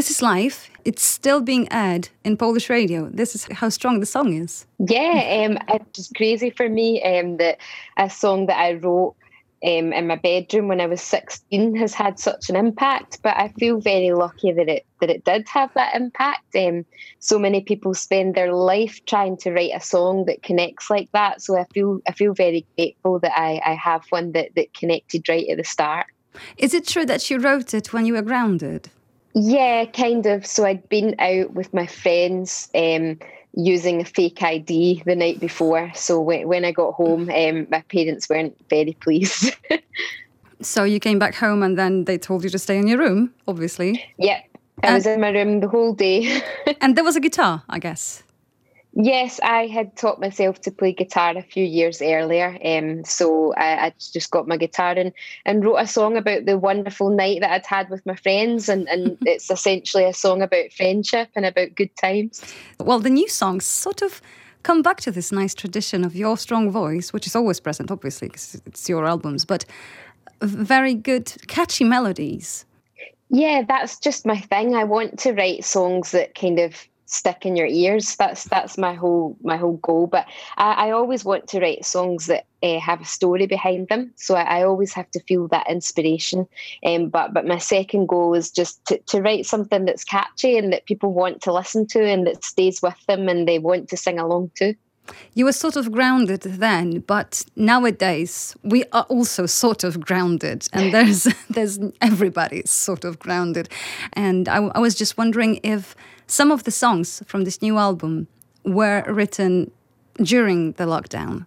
This is live. It's still being aired in Polish radio. This is how strong the song is. Yeah, it's just crazy for me that a song that I wrote in my bedroom when I was 16 has had such an impact. But I feel very lucky that it did have that impact. So many people spend their life trying to write a song that connects like that. So I feel very grateful that I have one that connected right at the start. Is it true that you wrote it when you were grounded? Yeah, kind of. So I'd been out with my friends using a fake ID the night before. So when I got home, my parents weren't very pleased. So you came back home and then they told you to stay in your room, obviously. Yeah, I was in my room the whole day. And there was a guitar, I guess. Yes, I had taught myself to play guitar a few years earlier. So I just got my guitar and wrote a song about the wonderful night that I'd had with my friends. And it's essentially a song about friendship and about good times. Well, the new songs sort of come back to this nice tradition of your strong voice, which is always present, obviously, because it's your albums, but very good, catchy melodies. Yeah, that's just my thing. I want to write songs that kind of stick in your ears. That's my whole goal. But I always want to write songs that have a story behind them. So I always have to feel that inspiration. But my second goal is just to write something that's catchy and that people want to listen to and that stays with them and they want to sing along to. You were sort of grounded then, but nowadays we are also sort of grounded, and there's everybody's sort of grounded. And I was just wondering if some of the songs from this new album were written during the lockdown.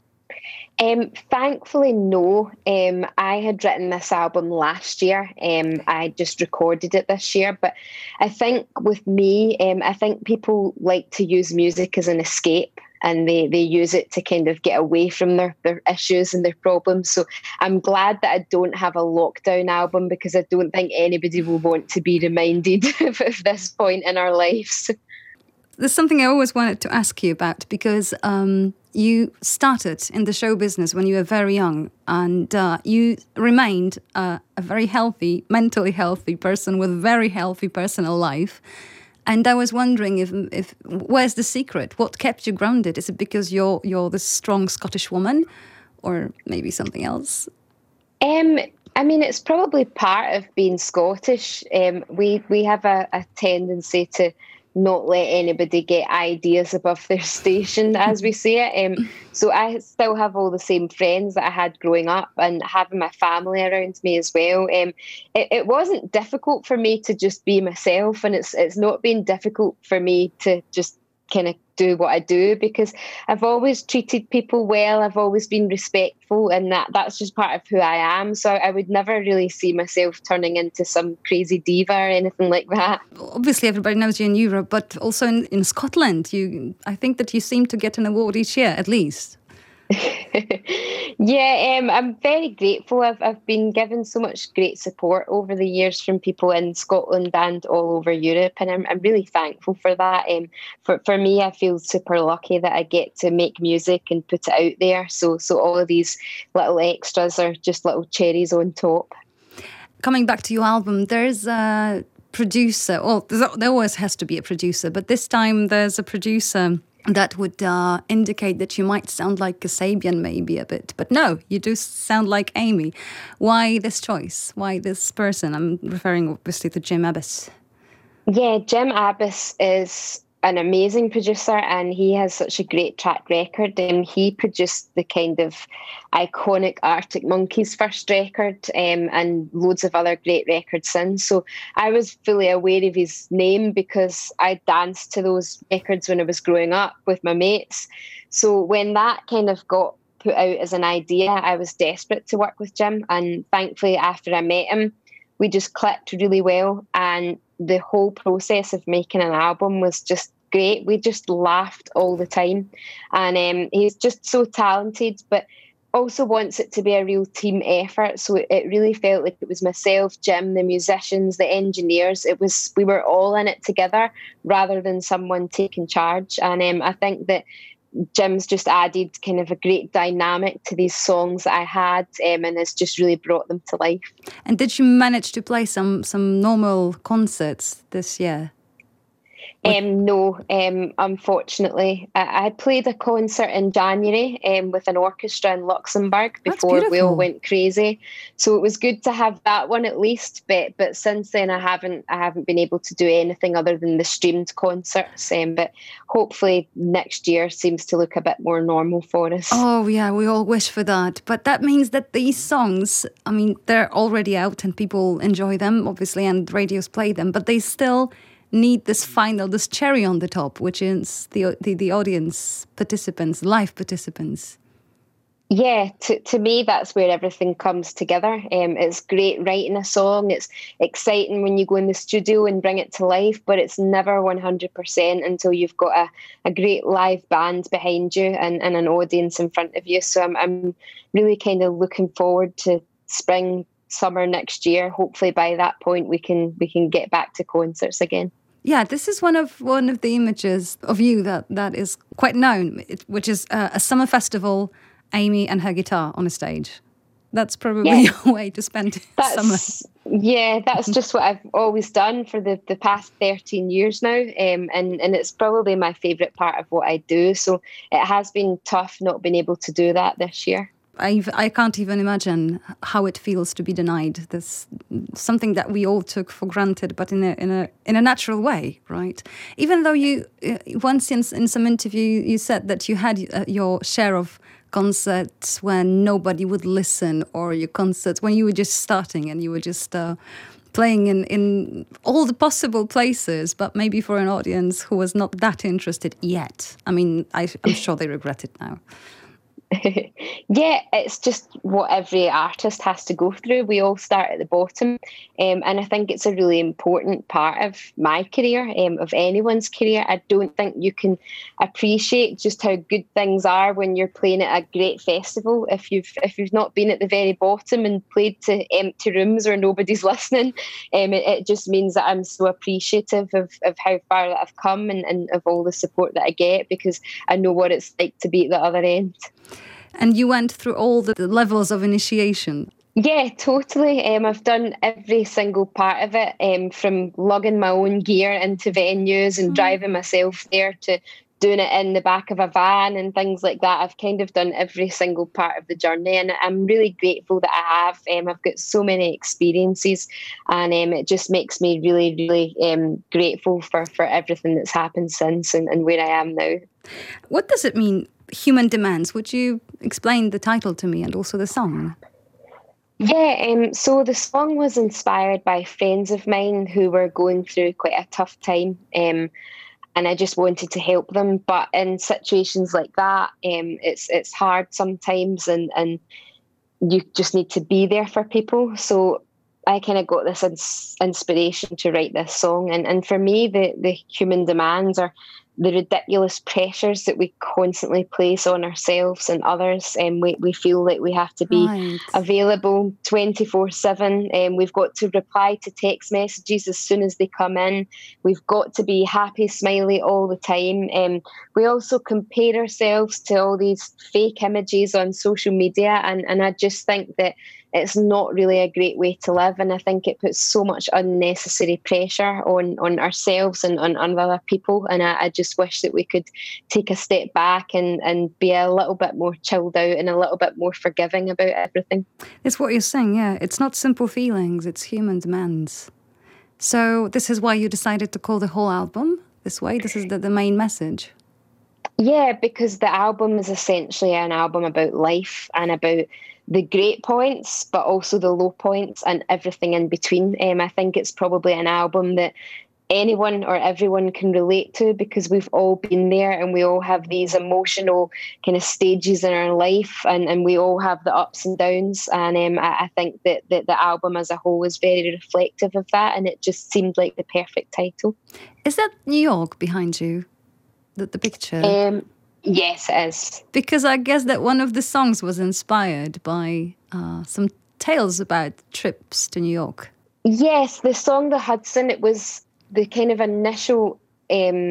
Thankfully, no. I had written this album last year. I just recorded it this year. But I think with me, I think people like to use music as an escape. And they use it to kind of get away from their issues and their problems. So I'm glad that I don't have a lockdown album because I don't think anybody will want to be reminded of this point in our lives. There's something I always wanted to ask you about because you started in the show business when you were very young and you remained a very healthy, mentally healthy person with a very healthy personal life. And I was wondering if where's the secret? What kept you grounded? Is it because you're this strong Scottish woman, or maybe something else? I mean, it's probably part of being Scottish. We have a tendency to not let anybody get ideas above their station, as we say it. So I still have all the same friends that I had growing up and having my family around me as well. It wasn't difficult for me to just be myself, and it's not been difficult for me to just kind of do what I do because I've always treated people well. I've always been respectful, and that's just part of who I am. So I would never really see myself turning into some crazy diva or anything like that. Obviously, everybody knows you in Europe, but also in Scotland. I think that you seem to get an award each year, at least. Yeah, I'm very grateful. I've been given so much great support over the years from people in Scotland and all over Europe, and I'm really thankful for that. For me, I feel super lucky that I get to make music and put it out there. So all of these little extras are just little cherries on top. Coming back to your album, there's a producer. Well, there always has to be a producer, but this time there's a producer that would indicate that you might sound like Kasabian maybe a bit. But no, you do sound like Amy. Why this choice? Why this person? I'm referring obviously to Jim Abbiss. Yeah, Jim Abbiss is an amazing producer and he has such a great track record. He produced the kind of iconic Arctic Monkeys first record and loads of other great records since. So I was fully aware of his name because I danced to those records when I was growing up with my mates. So when that kind of got put out as an idea, I was desperate to work with Jim. And thankfully, after I met him, we just clicked really well. And the whole process of making an album was just great. We just laughed all the time. And he's just so talented, but also wants it to be a real team effort. So it really felt like it was myself, Jim, the musicians, the engineers. We were all in it together rather than someone taking charge. And I think that Jim's just added kind of a great dynamic to these songs that I had, and it's just really brought them to life. And did you manage to play some normal concerts this year? No, unfortunately. I played a concert in January with an orchestra in Luxembourg before we all went crazy. So it was good to have that one at least. But since then, I haven't been able to do anything other than the streamed concerts. But hopefully next year seems to look a bit more normal for us. Oh yeah, we all wish for that. But that means that these songs, I mean, they're already out and people enjoy them, obviously, and radios play them. But they still need this cherry on the top, which is the audience participants, live participants. Yeah, to me, that's where everything comes together. It's great writing a song. It's exciting when you go in the studio and bring it to life, but it's never 100% until you've got a great live band behind you and an audience in front of you. So I'm really kind of looking forward to spring, summer next year. Hopefully by that point we can get back to concerts again. Yeah, this is one of the images of you that is quite known, which is a summer festival, Amy and her guitar on a stage. That's probably your way to spend summer. Yeah, that's just what I've always done for the past 13 years now. And it's probably my favourite part of what I do. So it has been tough not being able to do that this year. I can't even imagine how it feels to be denied this, something that we all took for granted, but in a natural way, right? Even though you once in some interview you said that you had your share of concerts when nobody would listen, or your concerts when you were just starting and you were just playing in all the possible places, but maybe for an audience who was not that interested yet. I mean, I'm sure they regret it now. Yeah, it's just what every artist has to go through. We all start at the bottom, and I think it's a really important part of my career, of anyone's career. I don't think you can appreciate just how good things are when you're playing at a great festival if you've not been at the very bottom and played to empty rooms where nobody's listening. It just means that I'm so appreciative of how far that I've come and of all the support that I get, because I know what it's like to be at the other end. And you went through all the levels of initiation. Yeah, totally. I've done every single part of it, from lugging my own gear into venues and driving myself there to doing it in the back of a van and things like that. I've kind of done every single part of the journey, and I'm really grateful that I have. I've got so many experiences, and it just makes me really, really grateful for everything that's happened since and where I am now. What does it mean, Human Demands? Would you explain the title to me and also the song? Yeah, so the song was inspired by friends of mine who were going through quite a tough time, and I just wanted to help them. But in situations like that, it's hard sometimes, and you just need to be there for people. So I kind of got this inspiration to write this song, and for me, the human demands are the ridiculous pressures that we constantly place on ourselves and others. We feel like we have to be available 24/7. We've got to reply to text messages as soon as they come in. We've got to be happy, smiley all the time. We also compare ourselves to all these fake images on social media, and I just think that it's not really a great way to live, and I think it puts so much unnecessary pressure on ourselves and on other people, and I just wish that we could take a step back and be a little bit more chilled out and a little bit more forgiving about everything. It's what you're saying, yeah. It's not simple feelings, it's human demands. So this is why you decided to call the whole album this way? This is the main message? Yeah, because the album is essentially an album about life and about the great points, but also the low points and everything in between. I think it's probably an album that anyone or everyone can relate to, because we've all been there and we all have these emotional kind of stages in our life, and we all have the ups and downs. And I think that the album as a whole is very reflective of that, and it just seemed like the perfect title. Is that New York behind you, the picture? Yes, it is. Because I guess that one of the songs was inspired by some tales about trips to New York. Yes, the song The Hudson, it was the kind of initial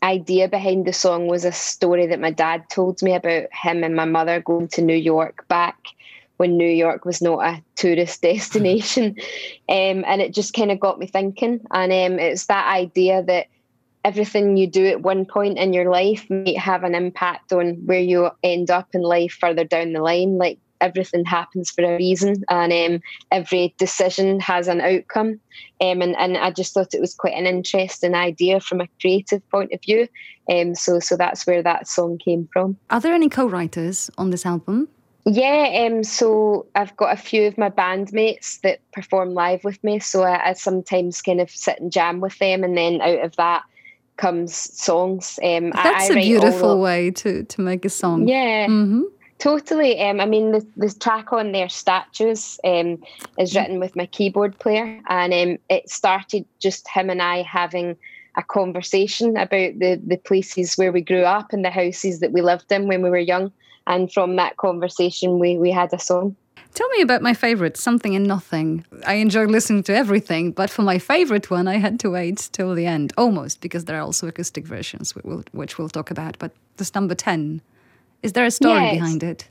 idea behind the song was a story that my dad told me about him and my mother going to New York back when New York was not a tourist destination. And it just kind of got me thinking. And it's that idea that everything you do at one point in your life might have an impact on where you end up in life further down the line. Like, everything happens for a reason, and every decision has an outcome. And I just thought it was quite an interesting idea from a creative point of view. So that's where that song came from. Are there any co-writers on this album? Yeah, so I've got a few of my bandmates that perform live with me. So I sometimes kind of sit and jam with them, and then out of that comes songs. That's a beautiful way to make a song. Yeah. Mm-hmm. Totally. I mean, the track on there, Statues, is written with my keyboard player, and it started just him and I having a conversation about the places where we grew up and the houses that we lived in when we were young. And from that conversation, we had a song. Tell me about my favourite, Something and Nothing. I enjoy listening to everything, but for my favourite one, I had to wait till the end, almost, because there are also acoustic versions, which we'll talk about. But this number 10, is there a story behind it?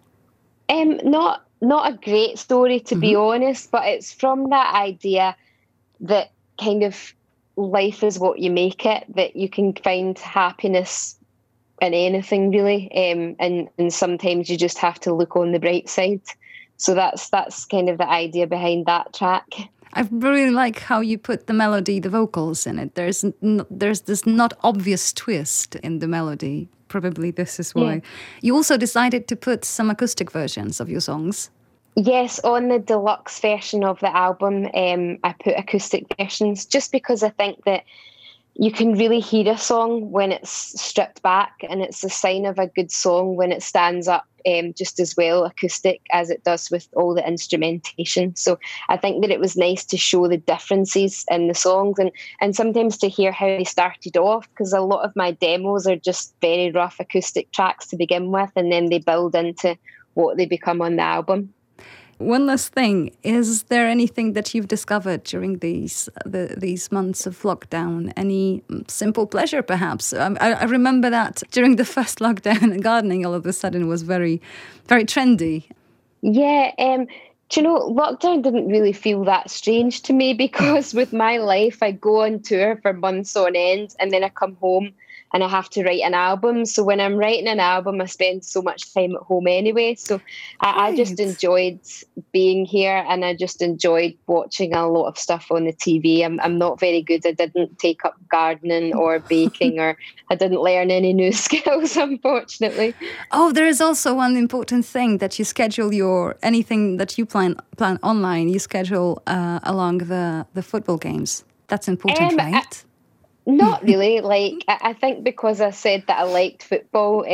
Not a great story, to be honest, but it's from that idea that kind of life is what you make it, that you can find happiness in anything, really, and sometimes you just have to look on the bright side. So that's kind of the idea behind that track. I really like how you put the melody, the vocals in it. There's this not obvious twist in the melody. Probably this is why. Yeah. You also decided to put some acoustic versions of your songs. Yes, on the deluxe version of the album, I put acoustic versions just because I think that you can really hear a song when it's stripped back, and it's a sign of a good song when it stands up just as well acoustic as it does with all the instrumentation. So I think that it was nice to show the differences in the songs, and sometimes to hear how they started off, because a lot of my demos are just very rough acoustic tracks to begin with, and then they build into what they become on the album. One last thing, is there anything that you've discovered during these months of lockdown? Any simple pleasure, perhaps? I remember that during the first lockdown, gardening all of a sudden was very, very trendy. Yeah, do you know, lockdown didn't really feel that strange to me, because with my life, I go on tour for months on end, and then I come home and I have to write an album. So when I'm writing an album, I spend so much time at home anyway. So I just enjoyed being here, and I just enjoyed watching a lot of stuff on the TV. I'm not very good. I didn't take up gardening or baking, or I didn't learn any new skills, unfortunately. Oh, there is also one important thing, that you schedule anything that you plan online, you schedule along the football games. That's important, right? Not really. Like, I think because I said that I liked football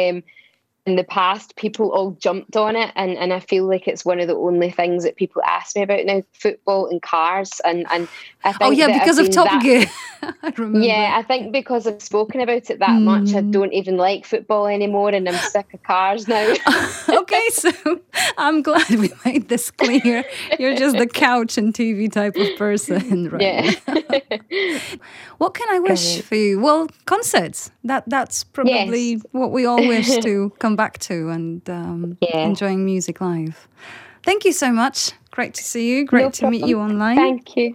in the past, people all jumped on it, and I feel like it's one of the only things that people ask me about now: football and cars. And I think because of Top Gear. I remember. Yeah, I think because I've spoken about it that much, I don't even like football anymore, and I'm sick of cars now. Okay, so I'm glad we made this clear. You're just the couch and TV type of person, right? Yeah. What can I wish for you? Well, concerts. That's probably what we all wish to come back to, and enjoying music live. Thank you so much. Great to see you. Great to meet you online. Thank you.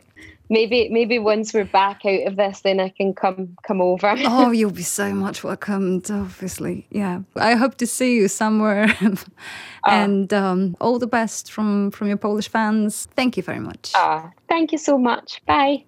Maybe once we're back out of this, then I can come over. Oh, you'll be so much welcomed, obviously. Yeah. I hope to see you somewhere. And all the best from your Polish fans. Thank you very much. Thank you so much. Bye.